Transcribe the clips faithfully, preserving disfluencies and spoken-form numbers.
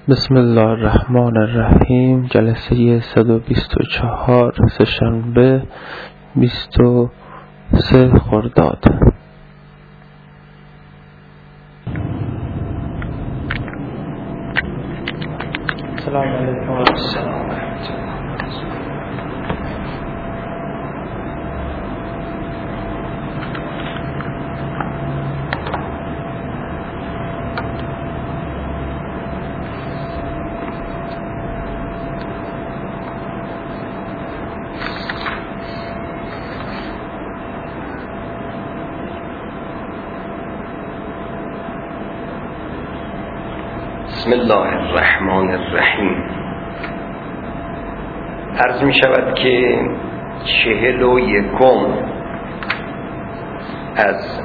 بسم الله الرحمن الرحیم. جلسه صد و بیست و چهار، سه‌شنبه بیست و سه خرداد. سلام علیکم و السلام. بسم الله الرحمن الرحیم. عرض می شود که چهل و یکم از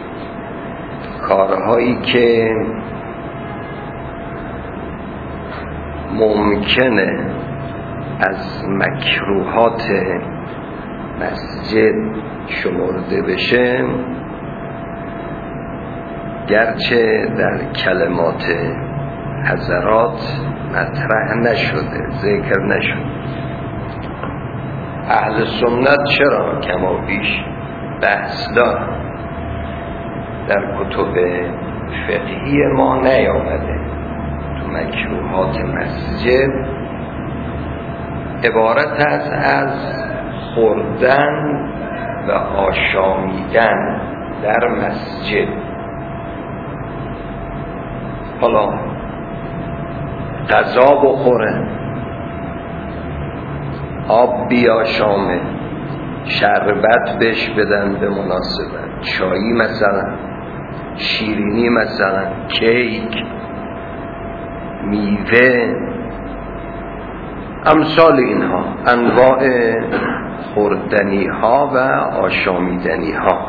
کارهایی که ممکنه از مکروهات مسجد شمرده بشه، گرچه در کلمات حضرات مطرح نشده، ذکر نشده. اهل سنت چرا کما بیش بحث دار در کتب فقهی ما نیامده تو مکروهات مسجد عبارت است از خوردن و آشامیدن در مسجد. حالا غذا بخوره، آب بیاشامه، شربت بهش بدن به مناسبت، چایی مثلا، شیرینی مثلا، کیک، میوه، امثال اینها انواع خوردنی ها و آشامیدنی ها.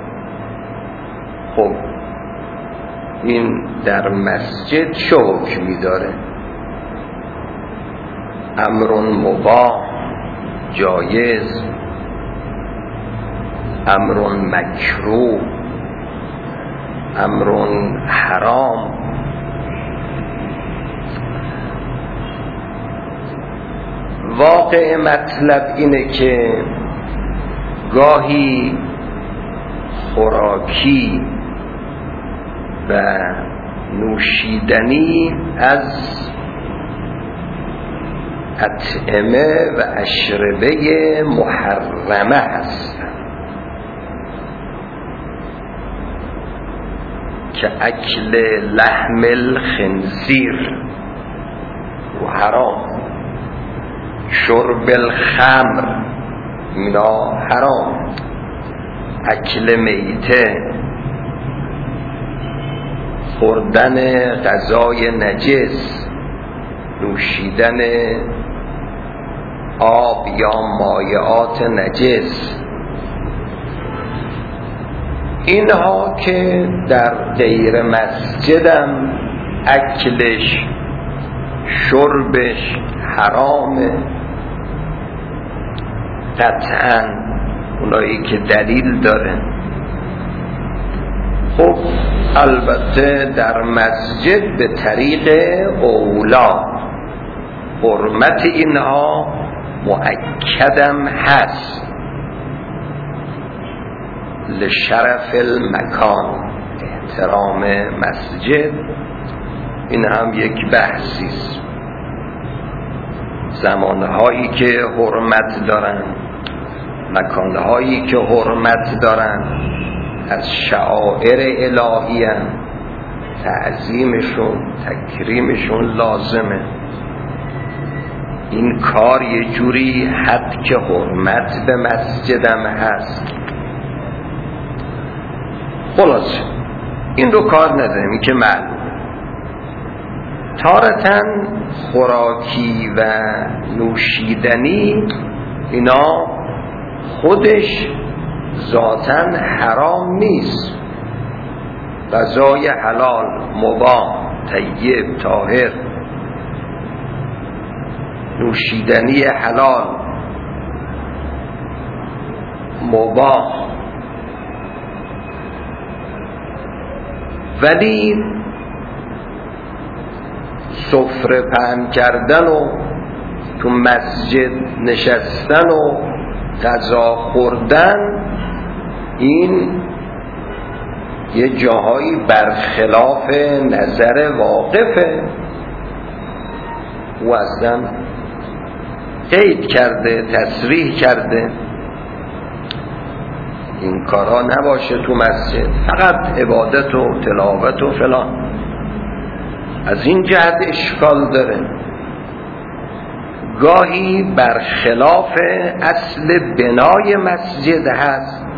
خب این در مسجد چه حکمی داره؟ امر مباح، جایز، امر مکروه، امر حرام. واقع مطلب اینه که گاهی خوراکی و نوشیدنی از اطعمه و اشربه محرمه هست که اکل لحم الخنزیر و حرام، شرب الخمر اینا حرام، اکل میته، خوردن غذای نجس، نوشیدن آب یا مایعات نجس، اینها که در غیر مسجدم اکلش شربش حرامه قطعاً، اونایی که دلیل داره. خب البته در مسجد به طریق اولا حرمت اینها مؤکدم هست لشرف المکان، احترام مسجد. این هم یک بحثی است. زمانهایی که حرمت دارن، مکانهایی که حرمت دارن، از شعائر الهی هم تعظیمشون، تکریمشون لازمه. این کار یه جوری حد که حرمت به مسجدم هست. خلاص این رو کار نداریم، این که معلوم. تارتاً خوراکی و نوشیدنی اینا خودش ذاتاً حرام نیست. غذای حلال، مباح، طیب، طاهر، نوشیدنی حلال، مباح، ولی سفره پهن کردن و تو مسجد نشستن و غذا خوردن این یه جاهایی برخلاف نظر واقفه. او اصلا قید کرده، تصریح کرده این کارها نباشه تو مسجد، فقط عبادت و تلاوت و فلان. از این جهت اشکال داره، گاهی برخلاف اصل بنای مسجد هست.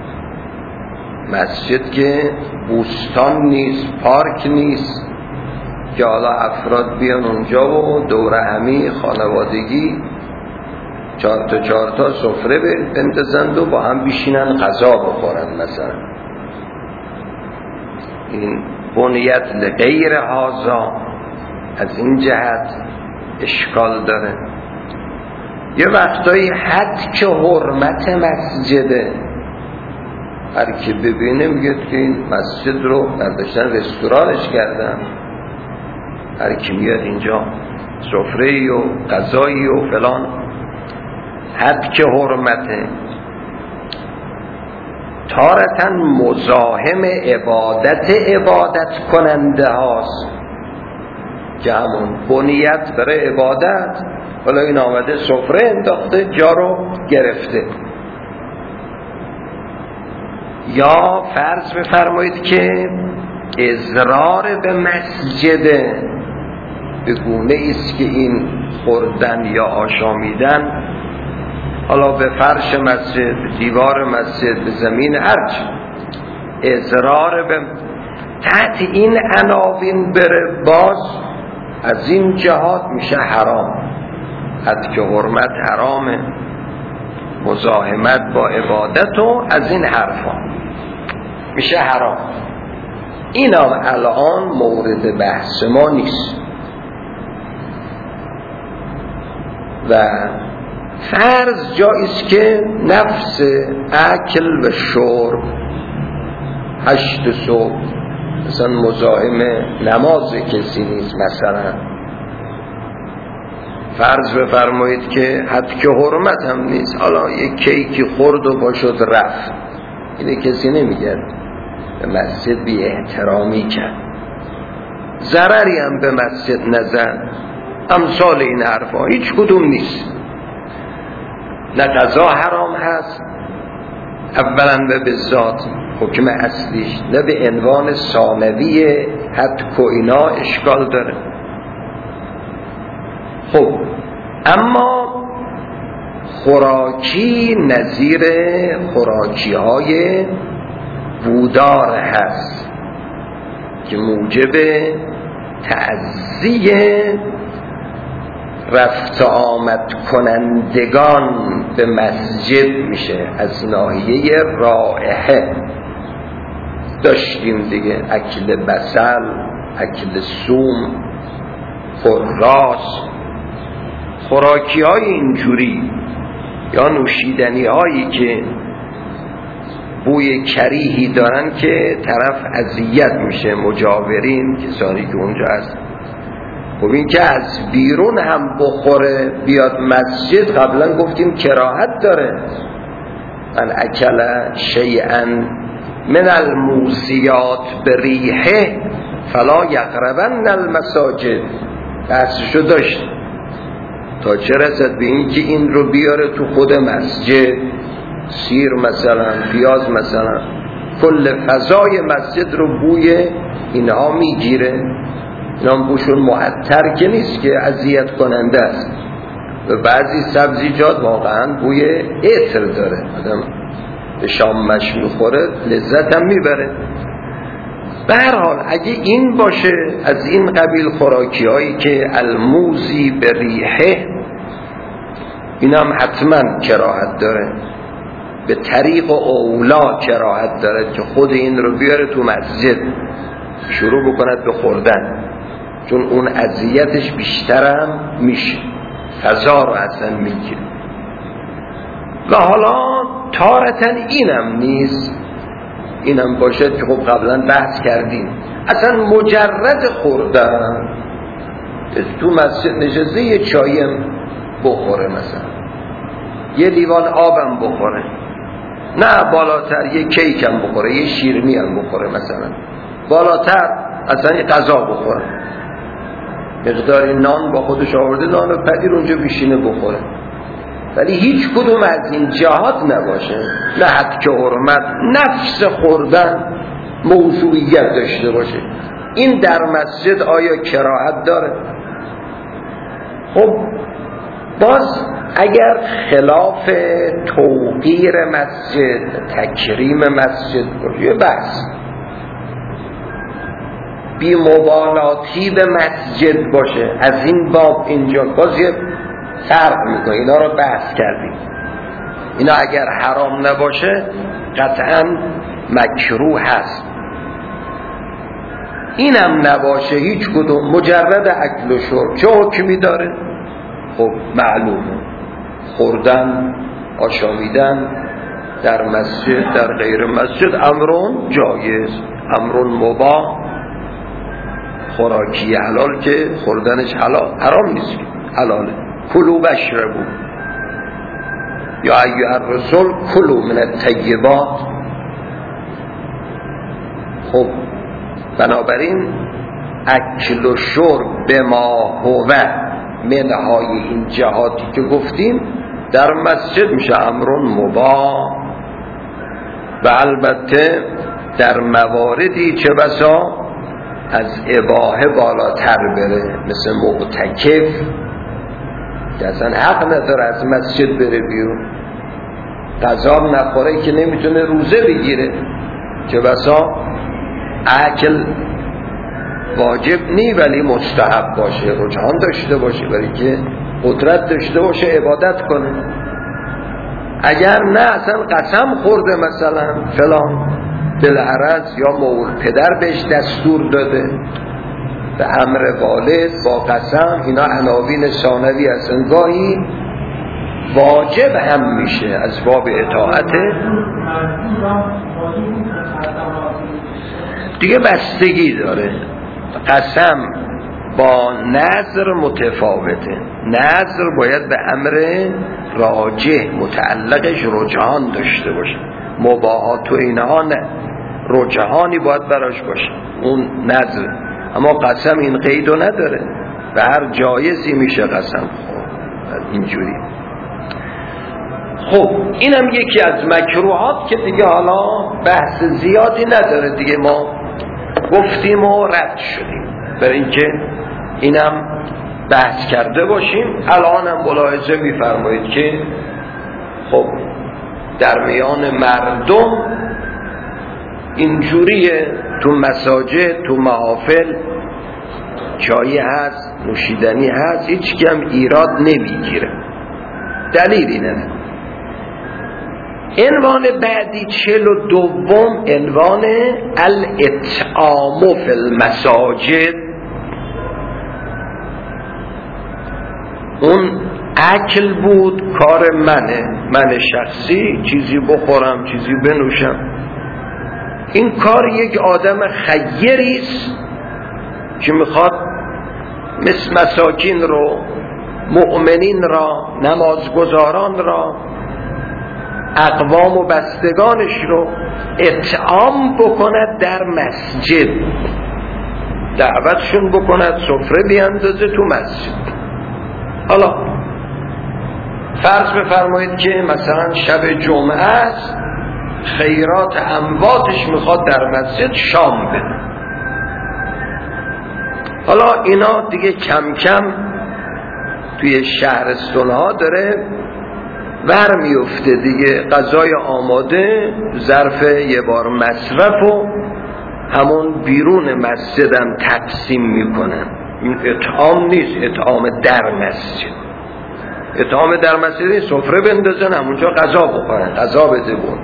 مسجد که بوستان نیست، پارک نیست که حالا افراد بیان اونجا و دوره همی خانوادگی چهار تا چهار تا سفره بندازند و با هم بشینن غذا بخورن مثلا. این بنیت لغیر هذا، از این جهت اشکال داره. یه وقتایی حد که حرمت مسجده، هر کی ببینه میگه که این مسجد رو برداشتن رستورانش کردن، هر کی میاد اینجا سفره و غذایی و فلان، حد که حرمته. تارتاً مزاحم عبادت عبادت کننده هاست که همون بنیت برای عبادت، ولی این آمده سفره انداخته، جا رو گرفته. یا فرض بفرمایید که اضرار به مسجده به گونه ایست که این خوردن یا آشامیدن حالا به فرش مسجد، به دیوار مسجد، به زمین، هرچ اضرار به تحت این عناوین بره، باز از این جهات میشه حرام. حد که حرمت حرامه، مزاحمت با عبادت و از این حرفا میشه حرام. این هم الان مورد بحث ما نیست. و فرض جاییست که نفس اکل و شرب هشت صبح مثلا مزاحم نماز کسی نیست، مثلا فرض بفرمایید که حد که حرمت هم نیست، حالا یک کیکی خورد و باشد رفت، اینه کسی نمیگرد به مسجد بی احترامی کرد، ضرری هم به مسجد نزد، امثال این حرفا هیچ کدوم نیست. نه قضا حرام هست اولا و به ذات حکم اصلیش، نه به عنوان ثانوی حد و اینا اشکال داره. خب اما خوراکی نظیر خوراکی های بودار هست که موجب تعزیه رفت آمد کنندگان به مسجد میشه. از ناحیه رائحه داشتیم دیگه، اکل بصل، اکل ثوم، خراس، خوراکی های اینجوری یا نوشیدنی هایی که بوی کریهی دارن که طرف اذیت میشه، مجاورین کسانی که اونجا هست. خب این که از بیرون هم بخوره بیاد مسجد، قبلا گفتیم کراهت داره. من اکل شیئا من الموسیات بریحه فلا یقربن المساجد، بحثشو داشت تا چه رسد به این که این رو بیاره تو خود مسجد، سیر مثلا، پیاز مثلا، کل فضای مسجد رو بوی اینها میگیره. اینا بوشون معطر که نیست که اذیت کننده است، و بعضی سبزیجات واقعا بوی عطر داره، آدم به شامش میخوره لذت هم میبره. به هر حال اگه این باشه از این قبیل خوراکی هایی که الموزی به ریحه، این هم حتما کراهت داره، به طریق اولا کراهت داره که خود این رو بیاره تو مسجد شروع بکند به خوردن، چون اون اذیتش بیشترم میشه، فضا رو اصلا میگیره. و حالا تارتن اینم نیست، اینم باشد که خب قبلا بحث کردیم، اصلا مجرد خوردن تو مسجد نشسته یه چایم بخوره، مثلا یه لیوان آبم بخوره، نه بالاتر یه کیکم بخوره، یه شیرینی هم بخوره، مثلا بالاتر اصلا یه غذا بخوره، مقداری نان با خودش آورده، نان و پنیر اونجا بیشینه بخوره، ولی هیچ کدوم از این جهات نباشه، نه حد که حرمت، نفس خوردن موضوعیت داشته باشه. این در مسجد آیا کراهت داره؟ خب باز اگر خلاف توقیر مسجد، تکریم مسجد باشه بس، بی مبالاتی به مسجد باشه، از این باب اینجا باز یه فرق میکنه. اینا رو بحث کردیم، اینا اگر حرام نباشه قطعا مکروه هست، اینم نباشه هیچ کدوم، مجرد اکل و شرب چه حکمی داره؟ خب معلومه، خوردن، آشامیدن در مسجد در غیر مسجد امرون جایز، امرون مباح، خوراکی حلال که خوردنش حلال، حرام نیست، حلاله. کلوا بشربوا یا ایها الرسول کلوا من الطیبات. خب بنابراین اکل و شرب به ما هو منهای این جهاتی که گفتیم در مسجد میشه امرون مباح، و البته در مواردی چه بسا از اباحه بالاتر بره، مثل معتکف که اصلا حق نداره از مسجد بره بیرون، غذا نخوره که نمیتونه روزه بگیره، چه بسا اکل واجب نی ولی مستحب باشه، رجحان داشته باشه، برای که قدرت داشته باشه عبادت کنه. اگر نه اصلا قسم خورده مثلا فلان بالعرض، یا مول پدر بهش دستور داده به امر والد با قسم، اینا عناوین ثانوی هستن، گاهی واجب هم میشه از باب اطاعته دیگه، بستگی داره. قسم با نظر متفاوته، نظر باید به امر راجح متعلقش رجحان داشته باشه، مباحات و اینها نه، رجحانی باید براش باشه اون نظر، اما قسم این قیدو نداره، به هر جایزی میشه قسم خورد اینجوری. خب اینم یکی از مکروهات که دیگه حالا بحث زیادی نداره دیگه، ما گفتیم و رد شدیم، برای اینکه اینم بحث کرده باشیم. الانم ملاحظه میفرمایید که خب در میان مردم اینجوریه، تو مساجد تو محافل چایی هست، نوشیدنی هست، هیچ کم ایراد نمیگیره، دلیلی نه. عنوان بعدی چهل و دوم عنوان الاطعام فی المساجد. اون اکل بود کار منه، من شخصی چیزی بخورم چیزی بنوشم، این کار یک آدم خیریست که میخواد مثل مساکین رو، مؤمنین را، نمازگزاران را، اقوام و بستگانش رو اطعام بکند در مسجد، دعوتشون بکند، سفره بیاندازه تو مسجد. حالا فرض بفرمایید که مثلا شب جمعه است، خیرات امواتش میخواد در مسجد شام بده. حالا اینا دیگه کم کم توی شهرستان‌ها داره ور میفته دیگه، غذای آماده، ظرف یه بار مصرف و همون بیرون مسجدم تقسیم میکنن. این اطعام نیست، اطعام در مسجد. اطعام در مسجد سفره بندازن همونجا غذا بخورن، غذا بده بون.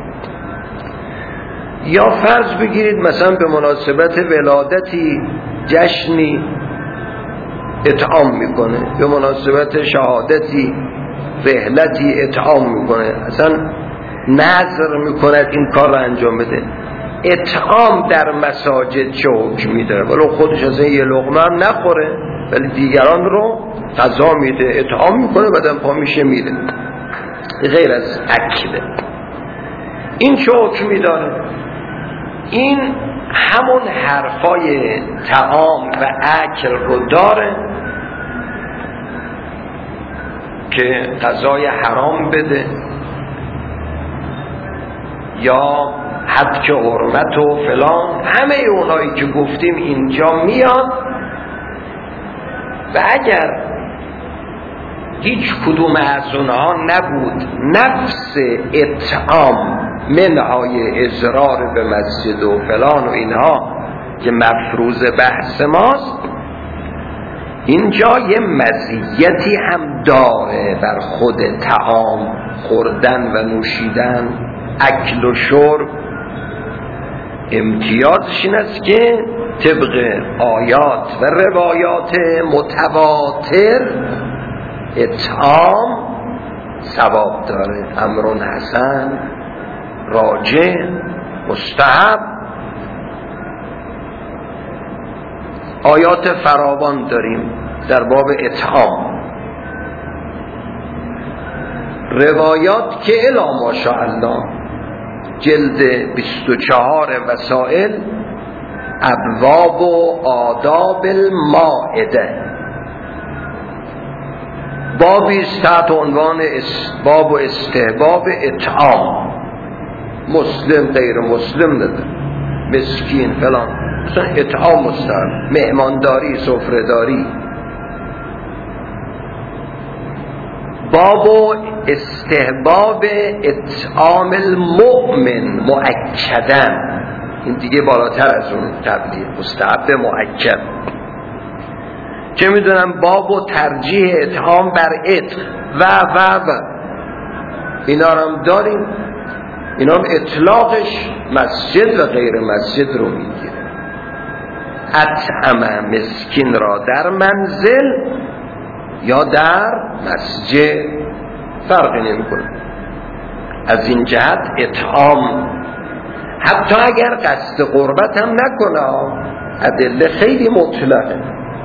یا فرض بگیرید مثلا به مناسبت ولادتی جشنی اطعام میکنه، به مناسبت شهادتی رحلتی اطعام میکنه، اصلا نظر میکند این کار رو انجام بده. اطعام در مساجد چه حکمی داره؟ ولو خودش از یه لقمه هم نخوره، ولی دیگران رو غذا میده، اطعام میکنه، بعدم پا میشه میره. غیر از اکله. این چه حکمی داره؟ این همون حرفای طعام و اکل رو داره که غذای حرام بده یا حد که حرمت و فلان، همه اونایی که گفتیم اینجا میاد. و اگر هیچ کدوم از اونها نبود، نفس اطعام منهای اضرار به مسجد و فلان و اینها که مفروض بحث ماست، اینجا یه مزیتی هم داره بر خود طعام، خوردن و نوشیدن، اکل و شرب. امتیازش این است که طبق آیات و روایات متواتر اطعام ثواب داره، امر حسن، راجع، مستحب. آیات فراوان داریم در باب اطعام، روایات که الا ماشاءالله جلد بیست و چهار وسائل، ابواب و آداب المائده، بابی است تحت عنوان باب و استحباب اطعام، مسلم غیر مسلم داده، مسکین فلان، مثلا اطعام مستحب، مهمانداری، سفره‌داری. باب و استحباب اطعام المؤمن مؤکدن، این دیگه بالاتر از اون تبلیغ، مستحب مؤکد. چه میدونم باب و ترجیح اطعام بر عتق و و و اینا هم داریم. اینا هم اطلاقش مسجد و غیر مسجد رو میگیره. اطعم مسکین را در منزل یا در مسجد فرقی نمیکنه. از این جهت اطعام حتی اگر قصد قربت هم نکنه، ادله خیلی مطلقه.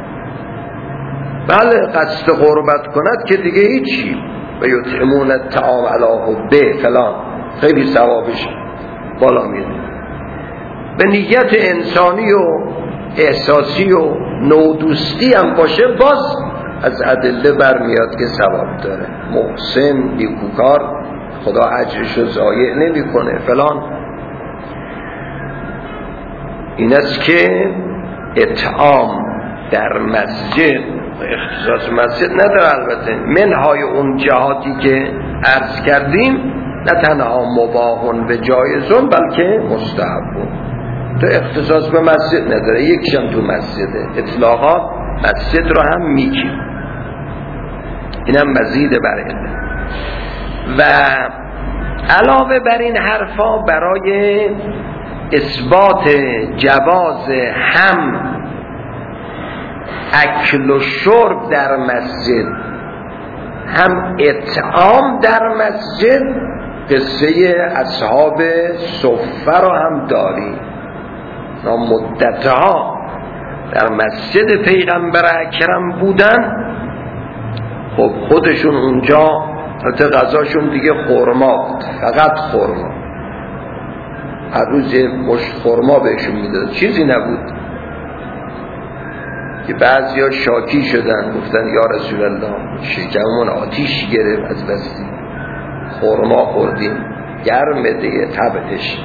بله قصد قربت کند که دیگه هیچی، و یطعمون الطعام علی حبه فلان، خیلی ثوابش بالا میره. به نیت انسانی و احساسی و نودوستی هم باشه، باز از ادله برمیاد که ثواب داره. محسن، نیکوکار، خدا اجرشو ضایع نمیکنه فلان. این است که اطعام در مسجد اختصاص مسجد نداره. البته منهای اون جهاتی که عرض کردیم نه تنها مباحون و جایزون بلکه مستحبون، تو اختصاص به مسجد نداره، یکشم تو مسجده، اطلاقات مسجد رو هم میگیم. اینم مزید بر علم. و علاوه بر این حرفا برای اثبات جواز هم اکل و شرب در مسجد هم اطعام در مسجد، قصه اصحاب صفه رو هم داریم. مدتها در مسجد پیغمبر اکرم بودن. خب خودشون اونجا حتی غذاشون دیگه خرما بود، فقط خرما، هر روز یه مشت خرما بهشون میداد، چیزی نبود. که بعضی ها شاکی شدن، گفتن یا رسول الله شکممون آتیش گرفت از بس خرما خوردیم، گرمه دیگه طبعش.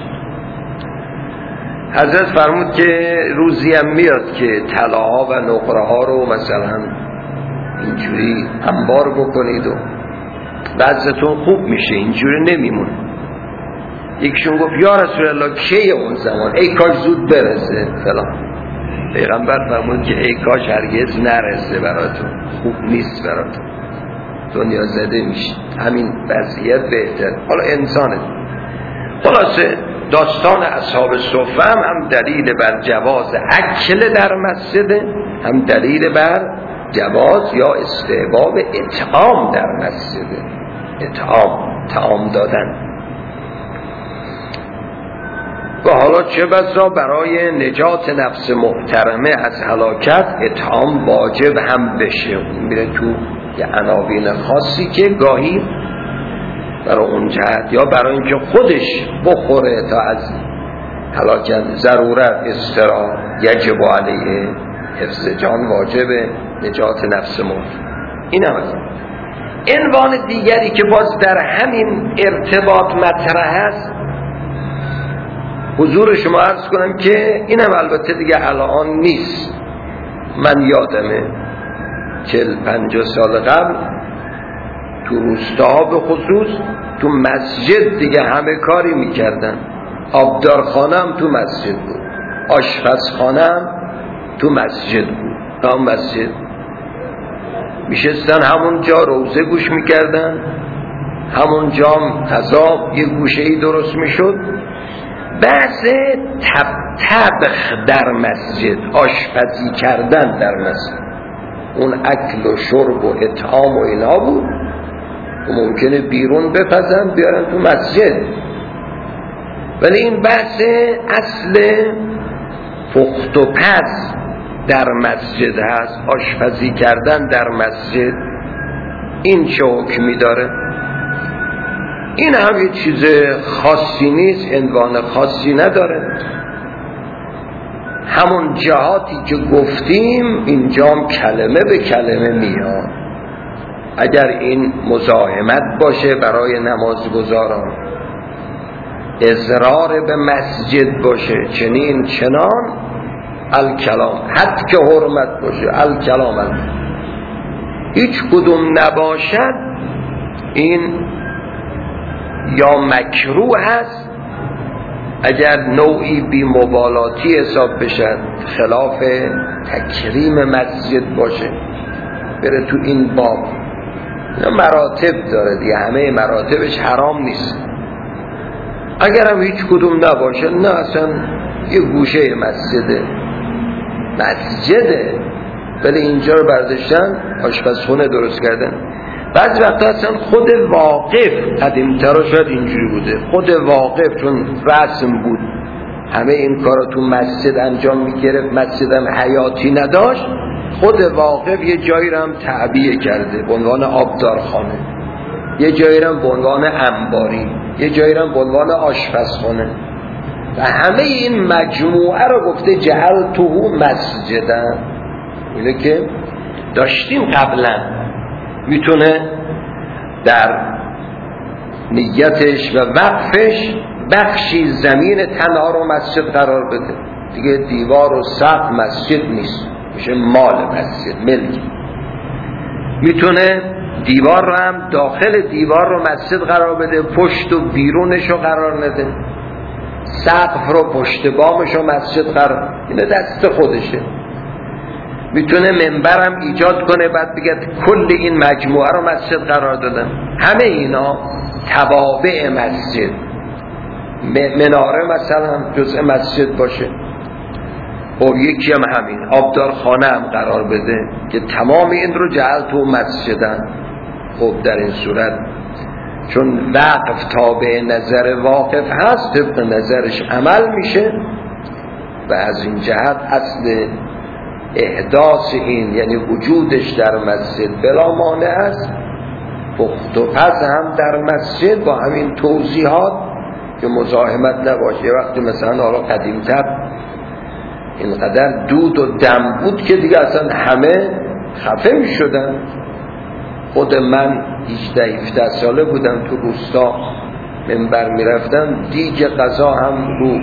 حضرت فرمود که روزی هم میاد که طلاها و نقره ها رو مثلا اینجوری انبار بکنید و وضعتون خوب میشه، اینجوری نمیمونه. یکشون گفت یا رسول الله کی اون زمان، ای کاش زود برسه فلان. پیغمبر فرمود که ای کاش هرگز نرسه براتون، خوب نیست براتون، دنیا زده میشه. همین وضعیت بهتر. حالا انسانه. خلاصه داستان اصحاب صفه هم, هم دلیل بر جواز اکل در مسجد، هم دلیل بر جواز یا استحباب اطعام در مسجد. اطعام، طعام دادن. و حالا چه بسا برای نجات نفس محترمه از هلاکت اطعام واجب هم بشه. میره تو یه عناوین خاصی که گاهی برای اون جهت یا برای اینکه خودش بخوره تا از هلاکت ضرورت استرا یجب علیه حفظ جان واجب نجات نفس محترمه. این هم هست. عنوان دیگری که باز در همین ارتباط مطرح است، حضور شما عرض کنم که اینم البته دیگه الان نیست، من یادمه چل پنجاه سال قبل تو روستاها به خصوص تو مسجد دیگه همه کاری میکردن. آبدارخانه هم تو مسجد بود، آشپزخانه هم تو مسجد بود. تا مسجد میشستن همون جا روزه گوش میکردن، همون جا غذا یه گوشه‌ای درست میشد. بحث طبخ در مسجد، آشپزی کردن در مسجد، اون اکل و شرب و اطعام و اینا بود که ممکنه بیرون بپزن بیارن تو مسجد. ولی این بحث اصل پخت و پز در مسجد هست، آشپزی کردن در مسجد، این چه حکمی داره؟ این هم یه چیز خاصی نیست، عنوان خاصی نداره. همون جهاتی که گفتیم اینجا هم کلمه به کلمه میاد. اگر این مزاحمت باشه برای نمازگزاران، اضرار به مسجد باشه، چنین چنان الکلام، حد که حرمت باشه الکلام الکلام. هیچ کدوم نباشد این یا مکروه هست اگر نوعی بی مبالاتی حساب بشد، خلاف تکریم مسجد باشه، بره تو این باب. مراتب داره دیگه، همه مراتبش حرام نیست. اگر هم هیچ کدوم نباشه، نه اصلا یه گوشه مسجده مسجده ولی اینجا رو برداشتن آشپزخونه درست کردن. بعضی وقتا اصلا خود واقف، قدیم‌تر شاید اینجوری بوده، خود واقف چون رسم بود همه این کارا تو مسجد انجام میگرفت، مسجد هم حیاتی نداشت، خود واقف یه جایی رو هم تعبیه کرده به عنوان آبدارخانه، یه جایی رو هم به عنوان انباری، یه جایی رو هم به عنوان آشپزخانه، و همه این مجموعه رو گفته جعلته مسجدن. اینه که داشتیم قبلا، میتونه در نیتش و وقفش بخشی زمین تنها رو مسجد قرار بده، دیگه دیوار و سقف مسجد نیست، میشه مال مسجد، ملک. میتونه دیوار رو هم داخل دیوار رو مسجد قرار بده، پشت و بیرونش رو قرار نده، سقف رو پشت بامش رو مسجد قرار، اینه دست خودشه. میتونه منبرم ایجاد کنه بعد بگه کل این مجموعه رو مسجد قرار دادن. همه اینا توابع مسجد. مناره مثلا جزء مسجد باشه، خب یکی هم همین آبدارخانه هم قرار بده که تمام این رو جعلته مسجدن. خب در این صورت چون وقف تابع نظر واقف هست، طبق نظرش عمل میشه و از این جهت اصل احداث این یعنی وجودش در مسجد بلا مانع است. پخت و پز هم در مسجد با همین توضیحات که مزاحمت نباشه. وقتی مثلا حالا قدیمتر اینقدر دود و دم بود که دیگه اصلا همه خفه می شدن. خود من هجده هفده ساله بودم تو روستا منبر می رفتم، دیگ غذا هم رو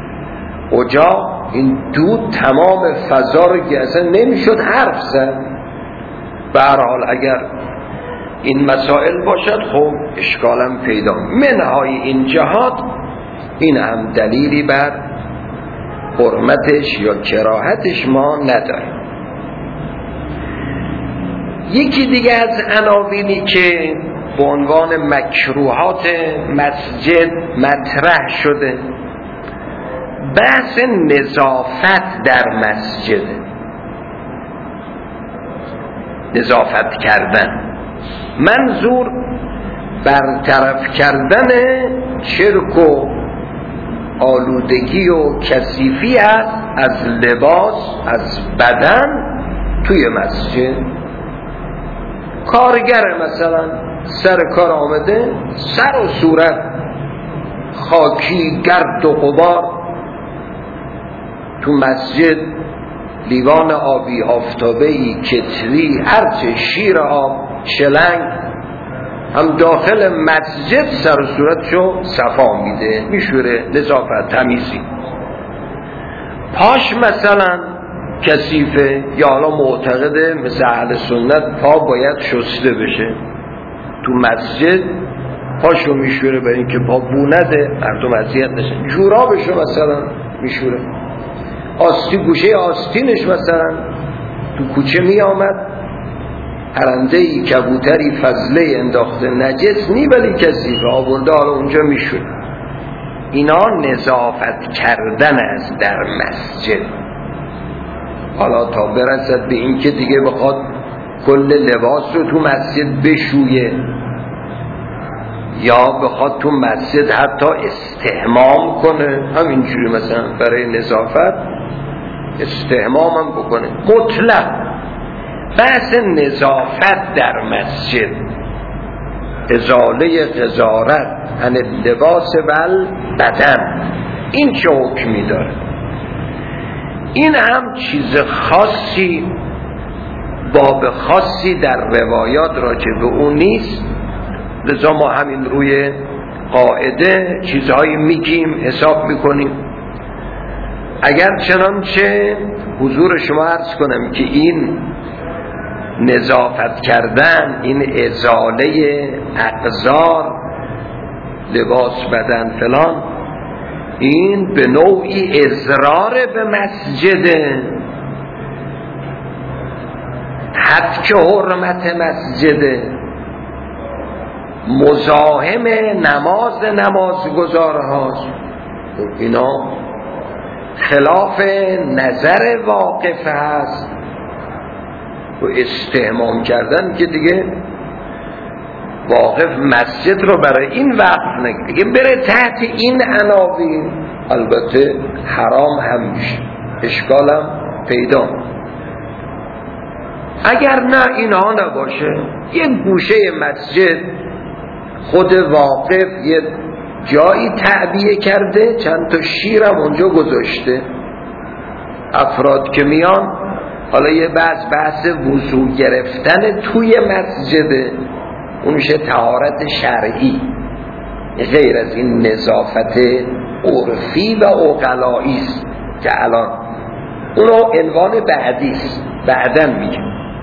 اجاق، این دود تمام فضا رو که اصلا نمیشد حرف زد. به هر حال اگر این مسائل باشد خب اشکالم پیدا. منهای این جهات این هم دلیلی بر حرمتش یا کراهتش ما نداریم. یکی دیگه از عناوینی که به عنوان مکروهات مسجد مطرح شده بحث نظافت در مسجد، نظافت کردن، منظور برطرف کردن شرک و آلودگی و کثیفی هست از لباس، از بدن توی مسجد. کارگر مثلا سر کار آمده، سر و صورت خاکی، گرد و غبار، تو مسجد لیوان آبی آفتابه‌ای، کتری، هرچه، شیر آب، شلنگ، هم داخل مسجد سر و صورتشو صفا میده، میشوره، نظافت، تمیزی. پاش مثلا کثیفه، یا حالا معتقده مثل اهل سنت پا باید شسته بشه، تو مسجد پاشو میشوره برای اینکه پا بو نده، مردم اذیت نشن. جورابشو مثلا میشوره، آستی، گوشه آستینش مثلا تو کوچه می آمد، پرنده‌ای، کبوتری، فضله انداخته، نجس نی ولی کثیفه، آورده حالا اونجا میشوره. اینا نظافت کردن است در مسجد. حالا تا برسد به این که دیگه بخواد کل لباس رو تو مسجد بشویه، یا بخواد تو مسجد حتی استحمام کنه، همینجوری مثلا برای نظافت استحمام هم بکنه. مطلق بحث نظافت در مسجد، ازاله قذارت عن اللباس و بدن، این چه حکمی داره؟ این هم چیز خاصی، باب خاصی در روایات راجع به اون نیست، لذا ما همین روی قاعده چیزهایی میگیم، حساب میکنیم. اگر چنانچه حضور شما عرض کنم که این نظافت کردن، این ازاله اقذار، لباس، بدن، فلان، این به نوعی اضرار به مسجده، حد که حرمت مسجده، مزاحم نماز نمازگزارهاست، اینا خلاف نظر واقف هست. و استحمام کردن که دیگه واقف مسجد رو برای این وقت نگه، دیگه بره تحت این عناوین، البته حرام هم میشه، اشکال هم پیدا. اگر نه اینها نباشه، یه گوشه مسجد خود واقف یه جایی تعبیه کرده، چند تا شیرم اونجا گذاشته، افراد که میان، حالا یه بحث بحث وضو گرفتن توی مسجده، اون میشه طهارت شرعی، غیر از این نظافت عرفی و عقلایی است که الان اونو عنوان بعدی است، بعدن میگه.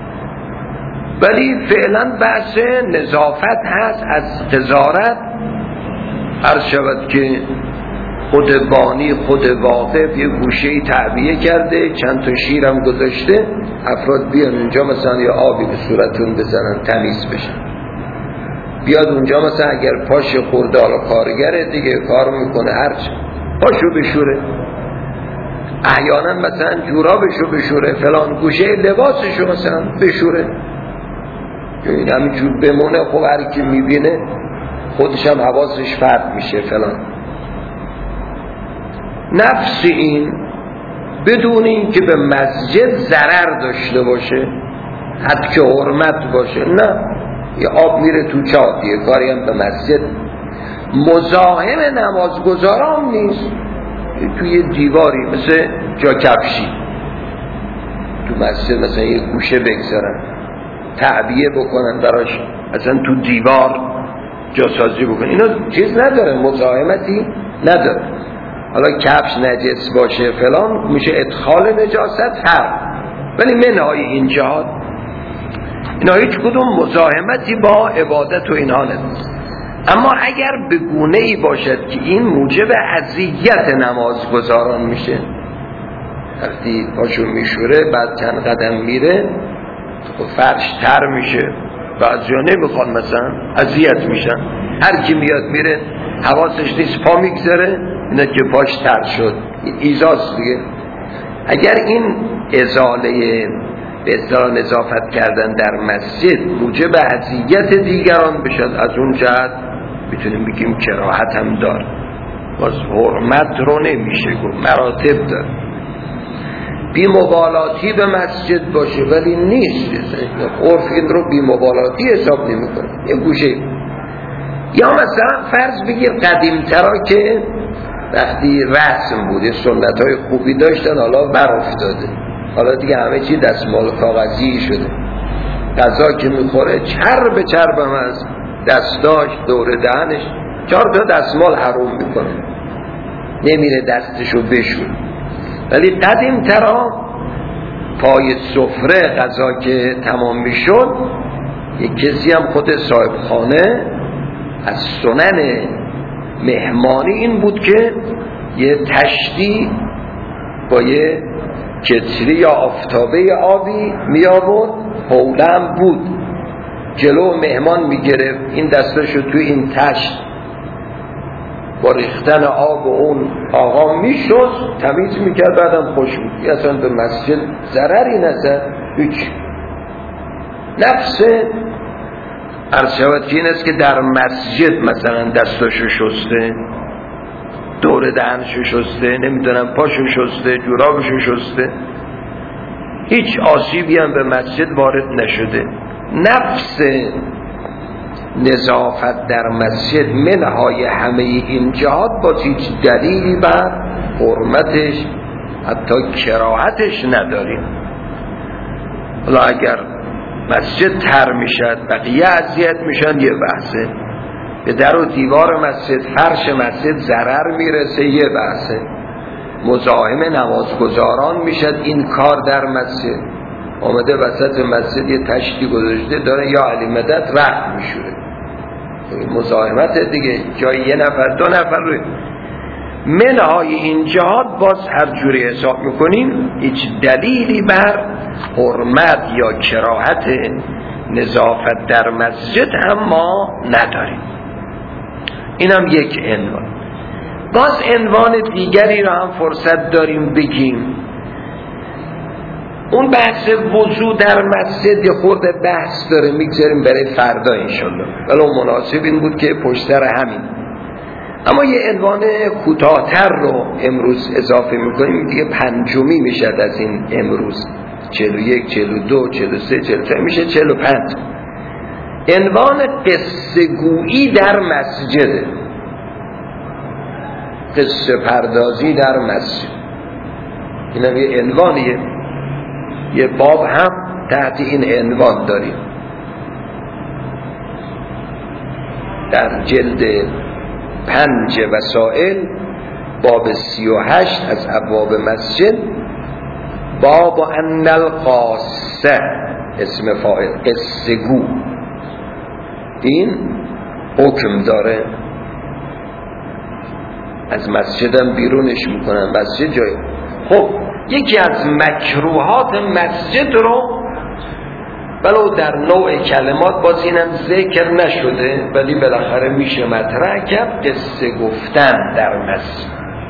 ولی فعلا بحث نظافت هست از قذارت. عرض شود که خود بانی، خود واقف یه گوشه‌ای تعبیه کرده، چند تا شیرم گذاشته، افراد بیان اونجا مثلا یا آبی به صورتون بزنن تمیز بشن. بیاد اونجا مثلا اگر پاش خورده، حالا کارگره دیگه کار میکنه، هرچه پاشو بشوره، احیانا مثلا جورابشو بشوره، فلان گوشه لباسشو مثلا بشوره، این همینجور بمونه. خب هر کی میبینه خودش هم حواسش پرت میشه فلان. نفس این بدون این که به مسجد ضرر داشته باشه، حد که حرمت باشه، نه، یه آب میره تو چاه، یه کاری هم به مسجد، مزاحم نمازگزاران نیست، توی دیواری مثل جا کفشی تو مسجد مثلا یه گوشه بگذارن، تعبیه بکنن براش، مثلا تو دیوار جاسازی بکنن، اینا چیز نداره، مزاحمتی نداره. حالا کفش نجس باشه فلان میشه ادخال نجاست هر، ولی منهای این جهات اینا هیچ کدوم مزاحمتی با عبادت و اینها نداره. اما اگر به گونه‌ای باشد که این موجب اذیت نمازگزاران میشه، وقتی پاشو میشوره بعد چند قدم میره فرش تر میشه، بعضیا نمیخوان مثلا اذیت میشن، هر کی میاد میره حواسش نیست پا میگذاره، اینا که پاش تر شد، این ایزاست دیگه. اگر این ازاله به اصطلاح نظافت کردن در مسجد موجب اذیت دیگران بشد، از اون جهت میتونیم بگیم کراهت هم داره. باز حرمت رو نمیشه گفت، مراتب داره. بی مبالاتی به مسجد باشه ولی نیست، عرف این رو بی مبالاتی حساب نمی کنه، یه گوشه. یا مثلا فرض بگیر قدیمترا که وقتی رسم بوده سنت های خوبی داشتن، حالا بر افتاده، حالا دیگه همه چی دستمال کاغذی شده، غذا که میخوره چرب چرب هم از دستاش دور دهنش چهار تا دستمال حروم میکنه، نمیره دستشو بشور. ولی قدیم ترا پای سفره غذا که تمام میشد، یک کسی هم خود صاحب خانه از سنن مهمانی این بود که یه تشتی با یه کتری یا آفتابه آبی می آورد، حوله هم بود، جلو مهمان می گرفت، این دستاشو توی این تشت با ریختن آب و اون آقا می شست، تمیز می کرد، بعدم خوش بود. اصلا به مسجد ضرری نزد، هیچ. نفس عرض شود که این است که در مسجد مثلا دستاشو شسته، دور دهنشو شسته، نمیدونم پاشو شسته، جورابشو شسته، هیچ آسیبی هم به مسجد وارد نشده. نفس نظافت در مسجد منهای همه این جهات با هیچ دلیلی بر حرمتش حتی کراهتش نداریم. حالا اگر مسجد تر میشد بقیه اذیت میشن یه بحثه، به در و دیوار مسجد فرش مسجد ضرر میرسه یه بحثه، مزاحم نمازگزاران میشد این کار در مسجد، آمده وسط مسجد یه تشتی گذاشته داره یا علی مدد رخت میشوره، مزاحمت دیگه، جای یه نفر دو نفر روی منهای این جهات باز هر جوری حساب میکنیم هیچ دلیلی بر حرمت یا کراهت نظافت در مسجد هم ما نداریم. اینم یک عنوان. باز عنوان دیگری را هم فرصت داریم بگیم، اون بحث وضو در مسجد یه خورده بحث داره، میگذاریم برای فردا انشالله، ولی مناسب این بود که پشت سر همین. اما یه عنوان کوتاه‌تر رو امروز اضافه میکنیم دیگه، پنجمی میشد از این امروز، چهل و یک، چهل و دو، چهل و سه، چهل و چهار میشه چهل و پنج. عنوان قصه گویی در مسجد، قصه پردازی در مسجد، اینم یه عنوانیه، یه باب هم تحت این عنوان داریم در جلد پنج وسائل، باب سی و هشت از ابواب مسجد، باب ان القاصه، اسم فاعل قصه گو، این حکم داره از مسجدم بیرونش میکنن، مسجد جای. خب یکی از مکروهات مسجد رو ولو در نوع کلمات باز اینم ذکر نشده ولی بالاخره میشه مطرح کرد، قصه گفتن در مسجد.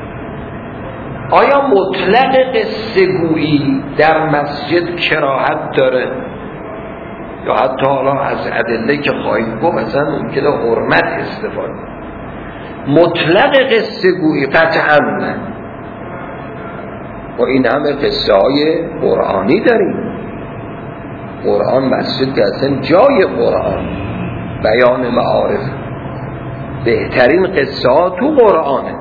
آیا مطلق قصه گویی در مسجد کراهت داره یا حتی حالا از ادله که خواهیم گفت مثلا ممکنه حرمت استفاده؟ مطلق قصه گویی قطعا نه، و این همه قصه های قرآنی داریم، قرآن مسجد که اصلا جای قرآن، بیان معارف، بهترین قصه ها تو قرآنه،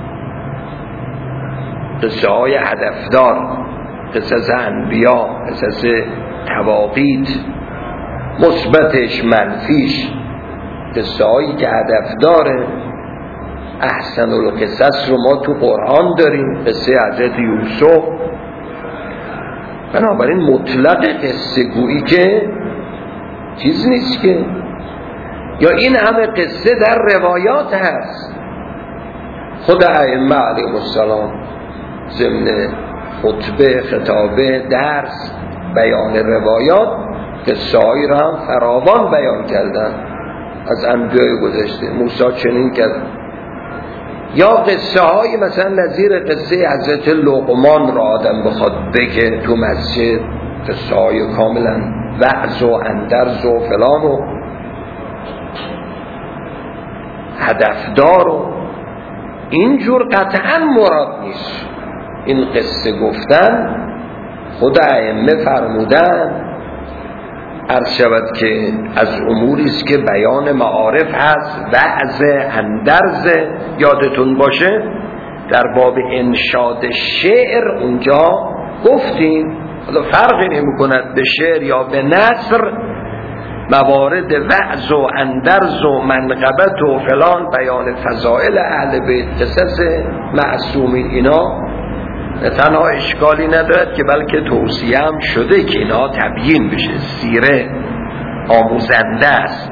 قصه های هدفدار، قصص انبیا، قصص تواقیت، مثبتش منفیش، قصه هایی که هدف داره. احسن القصص رو ما تو قرآن داریم، قصه حضرت یوسف. بنابراین مطلق قصه گویی که چیز نیست که، یا این همه قصه در روایات هست، خود ائمه علیهم السلام ضمن خطبه، خطابه، درس، بیان روایات قصه هایی را هم فراوان بیان کردن از انبیاء گذشته. موسی چنین کرد. یا قصه های مثلا نظیر قصه حضرت لقمان را آدم بخواد بگه تو مسجد، قصه های کاملا وعظ و اندرز و فلان و هدفدار و اینجور قطعا مراد نیست. این قصه گفتن خود ائمه فرمودن عرض شود که از اموری است که بیان معارف هست، وعظ، اندرز. یادتون باشه در باب انشاد شعر اونجا گفتیم حالا فرقی نمی کند به شعر یا به نثر، موارد وعظ و اندرز و منقبت و فلان، بیان فضائل اهل بیت، قصص معصومین، اینا نه تنها اشکالی ندارد که بلکه توصیه هم شده که اینا تبیین بشه. سیره آموزنده است،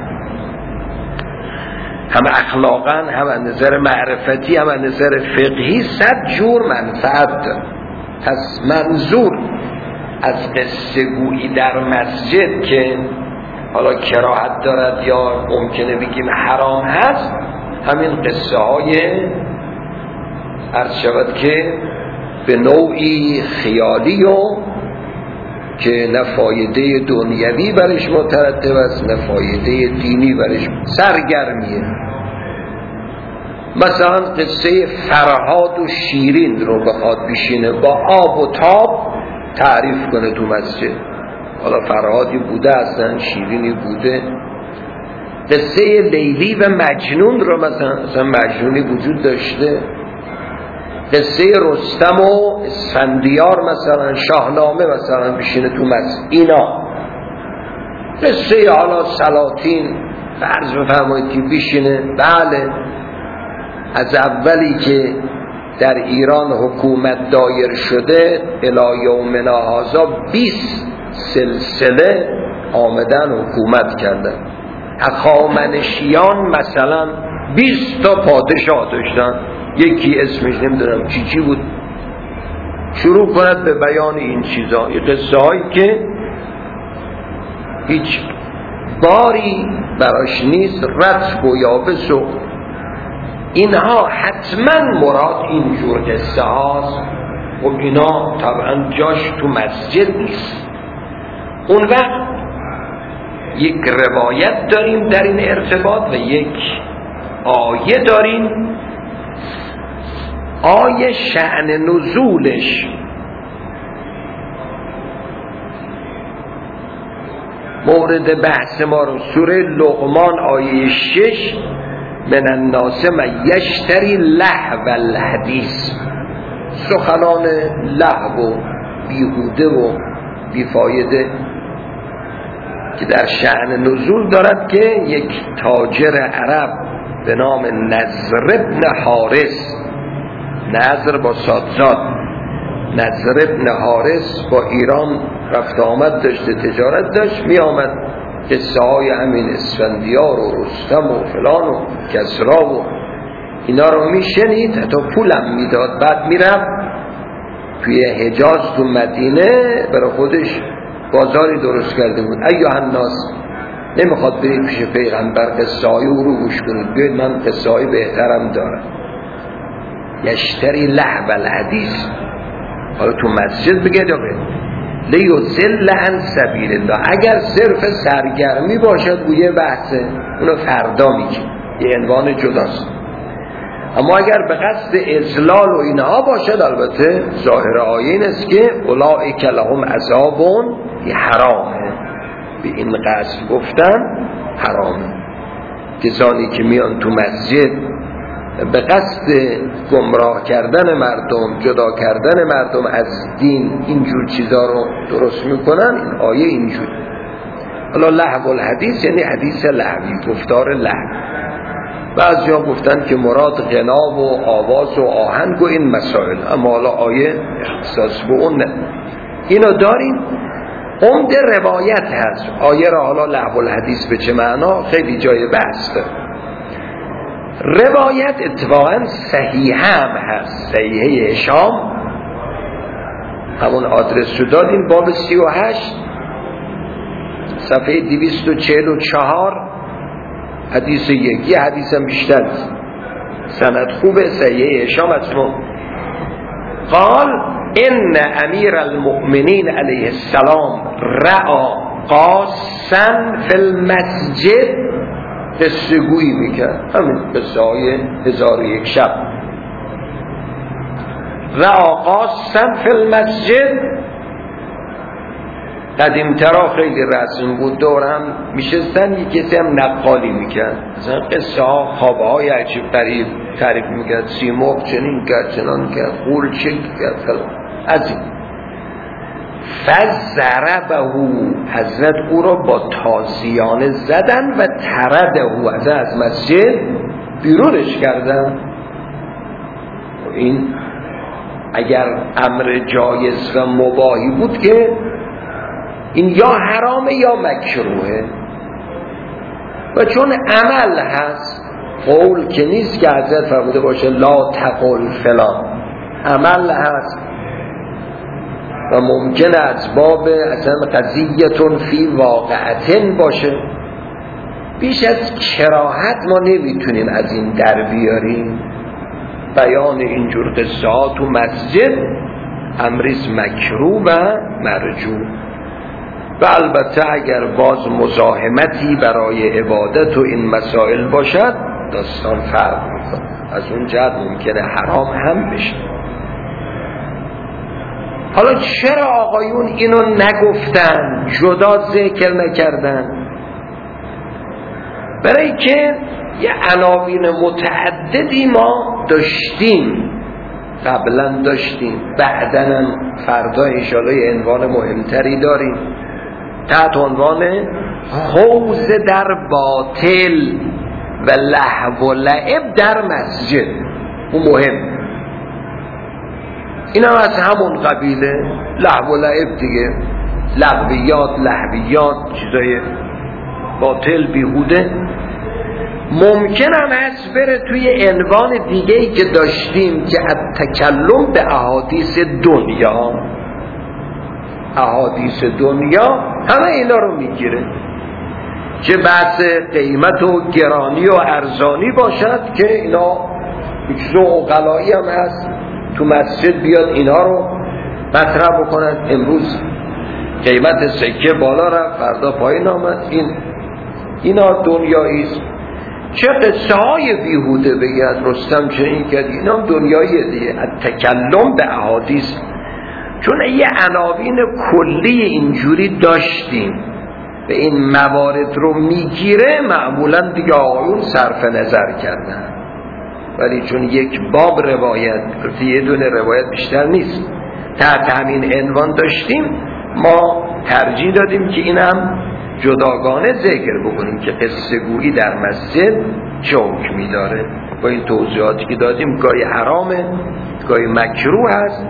هم اخلاقا، هم از نظر معرفتی، هم از نظر فقهی، صد جور منفعت داره. پس منظور از قصه گویی در مسجد که حالا کراهت دارد یا ممکنه بگیم حرام هست، همین قصه های عرض شود که به نوعی خیالی و که نه فایده دنیوی برش مترتب است نه فایده دینی برش، سرگرمیه. مثلا قصه فرهاد و شیرین رو بخواد بشینه با آب و تاب تعریف کنه تو مسجد، حالا فرهادی بوده اصلا شیرینی بوده. قصه لیلی و مجنون رو مثلا, مثلا مجنونی وجود داشته. قصه رستم و اسفندیار مثلا، شاهنامه مثلا بشینه تو مسجد. اینا قصه حالا سلاطین فرض بفرمایید که بشینه. بله از اولی که در ایران حکومت دایر شده الی یومنا هذا بیست سلسله آمدن حکومت کردن. هخامنشیان مثلا بیست تا پادشاه داشتن، یکی اسمش نمیدونم چی چی بود، شروع کند به بیان این چیزا. این قصه هایی که هیچ باری براش نیست، رطب و یابس و اینها حتما مراد اینجور قصه هاست و اینا طبعا جاش تو مسجد نیست. اون وقت یک روایت داریم در این ارتباط و یک آیه داریم. آیه شأن نزولش مورد بحث ما رو سوره لقمان آیه شش، من الناس من یشتری لهو الحدیث، سخنان لهو و بیهوده و بیفایده که در شأن نزول دارد که یک تاجر عرب به نام نضر ابن حارس، نضر با صادزاد، نضر ابن حارس با ایران رفت آمد داشته، تجارت داشت، می آمد قصه های همین اسفندیار و رستم و فلان و کسرا و اینا رو می شنید، حتی پولم می داد. بعد می رفت توی حجاز تو مدینه برای خودش بازاری درست کرده بود. ایها الناس، نمیخواد برید پیش پیغمبر قصه های او رو گوش کنید، بیاید من قصه های بهترم دارم. یشتری لهو الحدیث، حالا تو مسجد بگید لیضل عن سبیل الله، اگر صرف سرگرمی باشد گویه بحثه، اونو فردا میگه، یه عنوان جداست. اما اگر به قصد اضلال و اینها باشد، البته ظاهر آیه این است که اولئک لهم عذاب حرامه، به این قصد گفتن حرامه. کسانی که میان تو مسجد به قصد گمراه کردن مردم، جدا کردن مردم از دین، اینجور چیزا رو درست میکنن، این آیه اینجور. حالا لهو الحدیث یعنی حدیث لهوی، گفتار لهو. بعضی ها گفتن که مراد غنا و آواز و آهنگ و این مسائل، اما حالا آیه اختصاص به اون نه. اینو داریم. عمده روایت هست. آیه را حالا لهو الحدیث به چه معنا خیلی جای بحث داره. روایت اتفاقا صحیح هم هست، صحیحه هشام، همون آدرس رو دادیم، باب سی و هشت صفحه دویست و چهل و چهار، حدیث یک، یه حدیث هم بیشتر سند خوبه، صحیحه هشام اسمه. قال ان امیر المؤمنین علیه السلام رعا قاسا فی المسجد، قصه گویی میکرد، همین قصه های هزار و یک شب. و آقاستن فی المسجد. قدیمترا خیلی رسم بود، دور هم میشستن، یک کسی هم نقالی میکرد، مثلا قصه ها خوابه های عجیب غریب تعریف میکرد، سیمرغ چنین کرد چنان کرد، غول چنین کرد فلان از این. فضربه، حضرت او را با تازیانه زدن و طرده از از مسجد بیرونش کردن. این اگر امر جایز و مباحی بود که این یا حرامه یا مکروهه، و چون عمل هست، قول که نیست که حضرت فرموده باشه لا تقل فلان، عمل هست و ممکنه از باب اصلا قضیتون فی واقعتن باشه. بیش از کراهت ما نمیتونیم از این در بیاریم. بیان اینجور قصات و مسجد امریز مکروه و مرجو. و البته اگر باز مزاحمتی برای عبادت و این مسائل باشد داستان فرق میکنه، از اون جهت ممکنه حرام هم بشه. حالا چرا آقایون اینو نگفتن، جدا ذکر نکردن؟ برای که یه عناوین متعددی ما داشتیم، قبلا داشتیم، بعدن فردا انشاءالله یه عنوان مهمتری داریم تحت عنوان خوض در باطل و لهو و لعب در مسجد. اون مهم، این هم از همون قبیله، لهو و لعب دیگه، لغویات لهویات، چیزای باطل بیهوده. ممکن هم هست بره توی عنوان دیگه‌ای که داشتیم که التکلم به احادیث دنیا. احادیث دنیا همه اینا رو میگیره، چه بحث قیمت و گرانی و ارزانی باشد که اینا چیز عقلایی هم هست تو مسجد بیاد اینا رو مطرح بکنن. امروز قیمت سکه بالا رفت، فردا پایین آمد، این اینا دنیاییست. چه قصه های بیهوده بگید رستم چنین کرد، اینا هم دنیاییه دیگه. التکلم به احادیث، چون یه عناوین کلی اینجوری داشتیم به این موارد رو میگیره، معمولا دیگه آقایون صرف نظر کردن. ولی چون یک باب روایت، یه دونه روایت بیشتر نیست، تحت همین عنوان داشتیم، ما ترجیح دادیم که اینم جداگانه ذکر بکنیم که قصه گویی در مسجد چه حکمی داره. با این توضیحاتی که دادیم، گاهی حرامه، گاهی مکروه هست،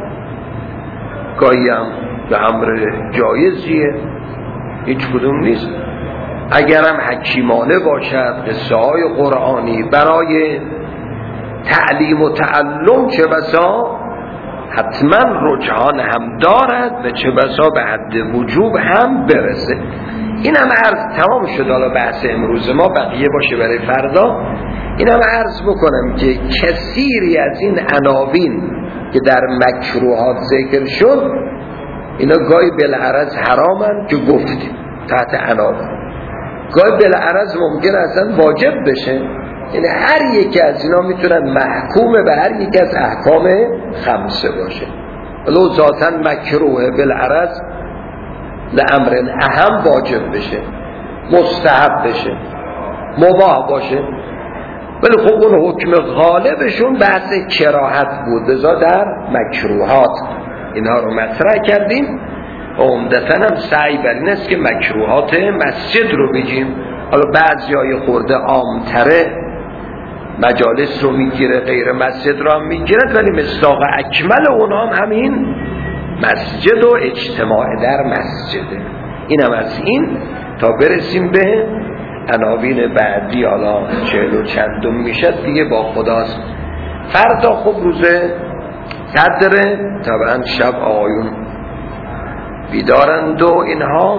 گاهی هم به امر جایزیه، هیچ کدوم نیست. اگرم حکیمانه باشد، قصه های قرآنی برای تعلیم و تعلم چه بسا حتما رجحان هم دارد و چه بسا به حد وجوب هم برسه. این هم عرض تمام شد. حالا بحث امروز ما بقیه باشه برای فردا. این هم عرض بکنم که کثیری از این عناوین که در مکروهات ذکر شد، اینا گاهی بالعرض حرامن که گفتیم تحت عناوین، گاهی بالعرض ممکن اصلا واجب بشه. یعنی هر یکی از اینا میتونن محکوم به هر یکی از احکام خمسه باشه. ولو ذاتن مکروه بالعرض لامر اهم واجب بشه، مستحب بشه، مباح باشه. ولی خب اون حکم غالبشون بحث کراهت بود، لذا در مکروهات اینها رو مطرح کردیم. عمدتاً هم سعی بر این است که مکروهات مسجد رو بگیم. حالا بعضی های خورده عامتره مجالس رو میگیره، غیر مسجد رو هم میگیرد، ولی مصداق اکمل اونها هم همین مسجد و اجتماع در مسجده. این هم از این تا برسیم به عناوین بعدی. حالا چهل و چندم میشد دیگه با خداست. فردا خب روزه صدره، طبعا شب آقایون بیدارند و اینها.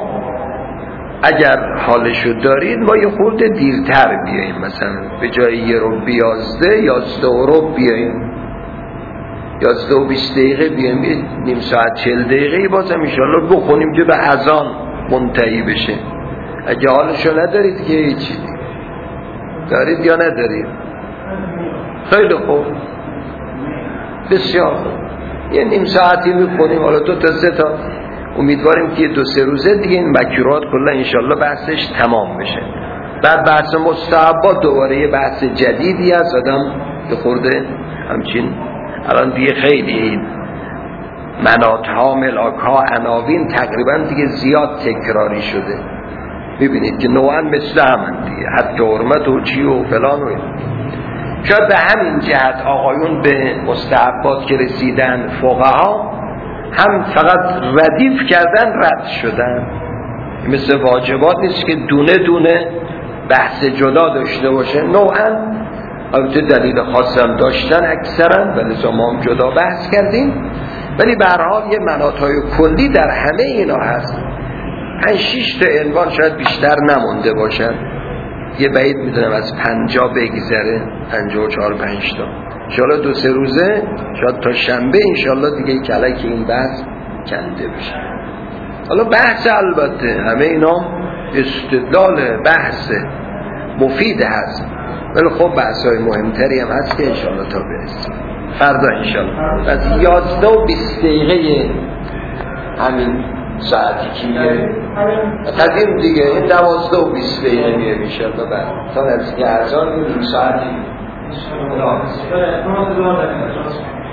اگر حالشو دارید ما یه خورده دیرتر بیاییم، مثلا به جای یه رو بیازده یازده و رو بیاییم، یازده و بیست دقیقه بیاییم، نیم ساعت چل دقیقه بازم انشالله بخونیم که به اذان منتهی بشه. اگه حالشو ندارید که هیچی، دارید یا ندارید؟ خیلی خوب، بسیار خوب. یه نیم ساعتی میکنیم، حالا دو تا سه تا، امیدواریم که دو سه روزه دیگه این مکروهات کلا انشالله بحثش تمام بشه. بعد بحث مستحبات دوباره یه بحث جدیدی هست، آدم که خورده همچین الان دیگه خیلی مناط ها ملاک ها عناوین تقریبا دیگه زیاد تکراری شده، میبینید که نوعا مثل همون دیگه، حتی حرمت و چی و فلان و شاید به همین جهت آقایون به مستحبات که رسیدن فقها هم فقط ردیف کردن رد شدن، مثل واجبات نیست که دونه دونه بحث جدا داشته باشه. نوعا البته دلیل خاص هم داشتن اکثرا ولی ما هم جدا بحث کردیم، ولی به هر حال یه مناطهای کلی در همه اینا هست. پنج شش تا عنوان شاید بیشتر نمونده باشن، یه بعید میدونم از پنجاه بگذره، پنجاه و چهار پنج تا. انشاءالله دو سه روزه شاید تا شنبه انشاءالله دیگه کلک این بحث کنده بشه. حالا بحث البته همه اینا استدلال بحث مفید هست، ولی خب بحث های مهمتری هم هست که انشاءالله تا برسیم فردا انشاءالله. از یازده و بیست دقیقه همین ساعتی که میگه قدیم دیگه این دوازده و بیست دقیقه میگه انشاءالله. بعد تا نزدیک ارزان این ساعتی